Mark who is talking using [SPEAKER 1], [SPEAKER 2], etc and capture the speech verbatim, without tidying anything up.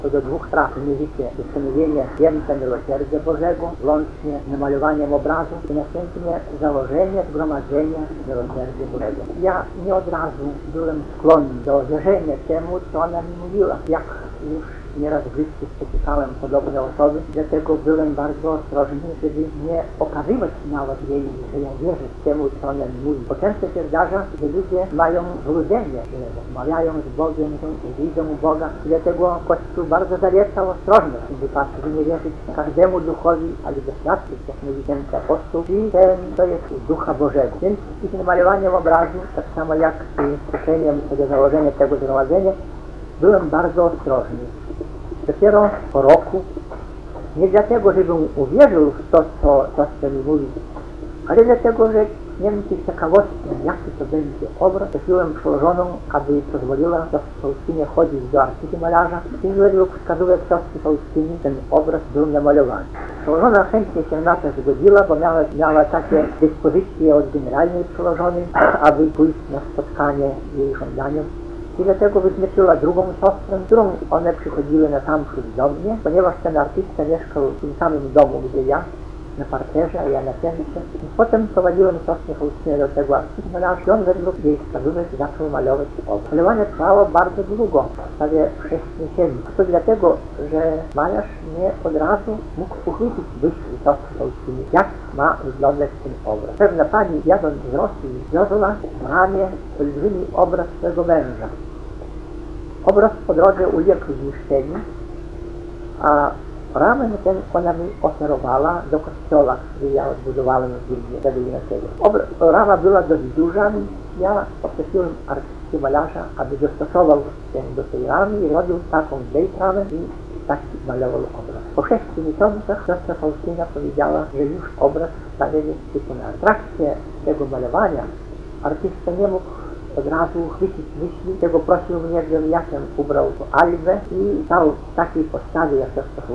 [SPEAKER 1] Co do dwóch spraw, mianowicie ustanowienie święta miłosierdzia Bożego, łącznie z namalowaniem obrazu i następnie założenie zgromadzenia miłosierdzia Bożego. Ja nie od razu byłem skłonny do wierzenia temu, co ona mi mówiła. Jak już nieraz w życiu spotykałem podobne osoby, dlatego byłem bardzo ostrożny, żeby nie okazywać nawet jej, że ja wierzę temu, co ona mi mówi. Bo często się zdarza, że ludzie mają złudzenie, że rozmawiają z Bogiem, że widzą Boga. I dlatego Kościół bardzo zaleca ostrożność w tym wypadku, żeby nie wierzyć każdemu duchowi, ale doświadczyć, jak mówi święty apostoł, i ten, to jest Ducha Bożego. Więc z tym namalowaniem obrazu, tak samo jak z proszeniem do założenia tego zgromadzenia, byłem bardzo ostrożny. Dopiero po roku, nie dlatego, żebym uwierzył w to, co, to, co mi mówi, ale dlatego, że nie wiem, z ciekawości, jaki to będzie obraz, prosiłem przełożoną, aby pozwoliła siostry Faustynie chodzić do artyki malarza i według wskazówek siostry Faustyny ten obraz był namalowany. Przełożona chętnie się na to zgodziła, bo miała, miała takie dyspozycje od generalnej przełożonej, aby pójść na spotkanie jej żądaniem. I dlatego wyznaczyła drugą siostrę, którą one przychodziły na sam przód do mnie, ponieważ ten artysta mieszkał w tym samym domu, gdzie ja, na parterze, a ja na piętrze. Potem prowadziłem siostrę Faustynę do tego artysta malarza i on według jej wskazówek zaczął malować obraz. Malowanie trwało bardzo długo, prawie sześć miesięcy. To dlatego, że malarz nie od razu mógł uchwycić myśli siostry Faustyny, jak ma wyglądać ten obraz. Pewna pani, jadąc z Rosji, wiozła w ramię olbrzymi obraz swego męża. Obraz po drodze uległ zniszczeniu, a ramę ten ona mi oferowała do kościoła, który ja odbudowałem w Wilnie, Jadowinacego. Rama była dość duża, ja poprosiłem artystę malarza, aby dostosował się do tej ramy i robił taką ramę i taki malował obraz. Po sześciu miesiącach siostra Faustyna powiedziała, że już obraz prawie jest wykonany. W trakcie tego malowania artysta nie mógł od razu uchwycić myśli, tego prosił mnie, żebym ja się ubrał w albę i stał w takiej postawie, jak siostra